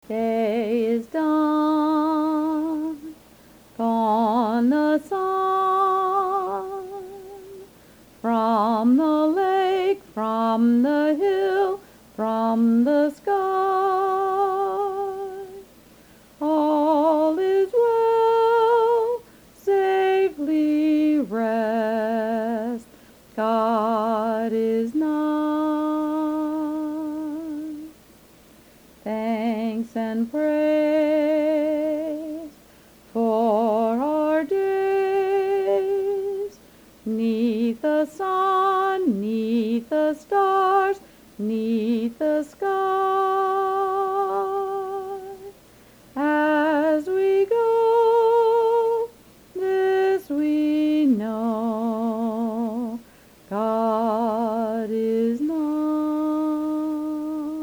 Day is done, gone the sun, from the lake, from the hill, from the sky. All is well, safely rest, God is nigh. Thanks and praise for our days, 'neath the sun, 'neath the stars, 'neath the sky.